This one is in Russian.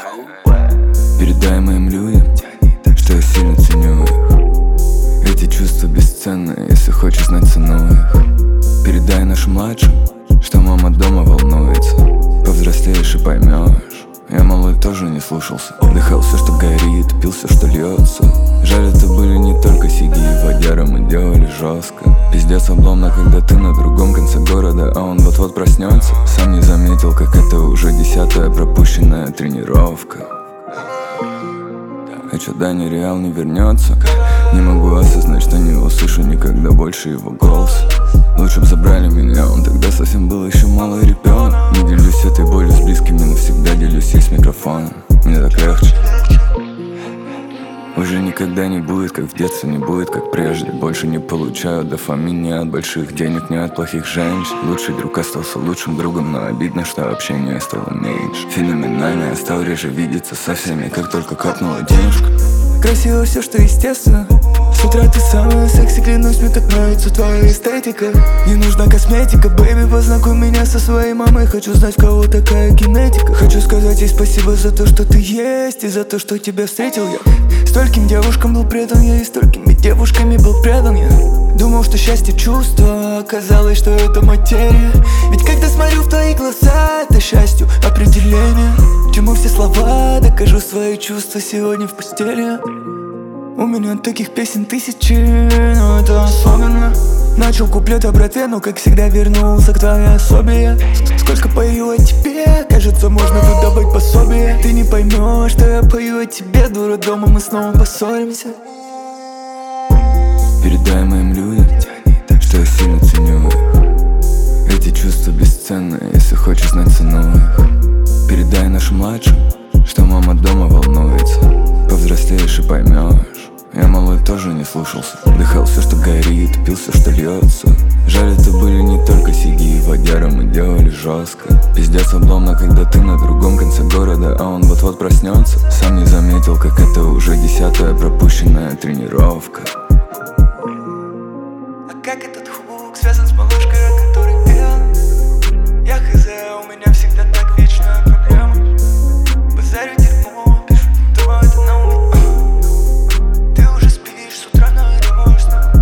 Передай моим людям, что я сильно ценю их. Эти чувства бесценны, если хочешь знать цену их. Передай нашим младшим, что мама дома волнуется. Повзрослеешь и поймешь, я малый тоже не слушался. Вдыхал все, что горит, пил все, что льется. Жаль, это были не только сиги и водяры, мы делали жестко. Пиздец обломно, когда ты на другом конце города, а он вот-вот проснется. Сам не заметил, как это уже 10-я пропущенная тренировка. А чё Даня Реал не вернется? Не могу осознать, что не услышу никогда больше его голос. Лучше б забрали меня, он тогда совсем был еще малый ребенок. Не делюсь этой болью с близкими, навсегда делюсь ей с микрофоном. Мне так легче. Уже никогда не будет, как в детстве, не будет, как прежде. Больше не получаю дофамин ни от больших денег, ни от плохих женщин. Лучший друг остался лучшим другом, но обидно, что общение стало меньше. Феноменально, я стал реже видеться со всеми, как только капнула денежка. Красиво все, что естественно. С утра ты самая секси, клянусь, мне так нравится твоя эстетика. Не нужна косметика, бэйби, познакомь меня со своей мамой. Хочу знать, в кого такая генетика. Хочу сказать ей спасибо за то, что ты есть, и за то, что тебя встретил я. Стольким девушкам был предан я, и столькими девушками был предан я. Думал, что счастье чувство, оказалось, что это материя. Ведь когда смотрю в твои глаза, это счастью определение. Чему все слова, докажу свои чувства сегодня в постели. У меня таких песен тысячи, но это особенно. Начал куплет о братве, но как всегда вернулся к твоей особе. Сколько пою о тебе, кажется, можно тут добавить пособие. Ты не поймешь, что я пою о тебе, дура, дома мы снова поссоримся. Передай моим людям, что я сильно ценю их. Эти чувства бесценны, если хочешь знать цену их. Передай нашим младшим, что мама дома волнуется. Повзрослеешь и поймешь, я малый тоже не слушался. Вдыхал все, что горит, пил все, что льется. Жаль, это были не только сиги и водяры, мы делали жестко. Пиздец обломно, когда ты на другом конце города, а он вот-вот проснется. Сам не заметил, как это уже 10-я пропущенная тренировка. А как этот хук связан с малышкой, о которой пел? Я хз, у меня всегда так вечная проблема. Базарю дерьмо, пишу, то это на уме. Ты уже спишь с утра, но я думаю снова.